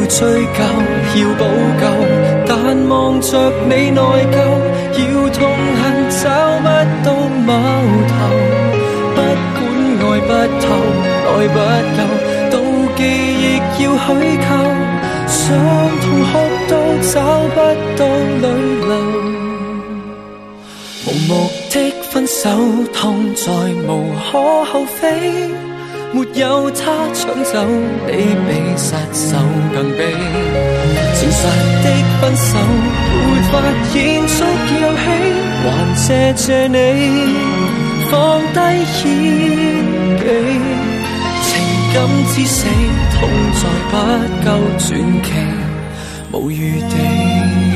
追究，要補救，但望着你內疚，要痛恨找不到矛頭。不管愛不透，愛不夠，妒忌亦要虛構，想痛哭都找不到淚流。無目的分手，痛在無可厚非。沒有他搶走你，比殺手更悲。誠實的分手，沒法演出遊戲，還謝謝你放低演技。情感之死，痛在不夠傳奇，無餘地。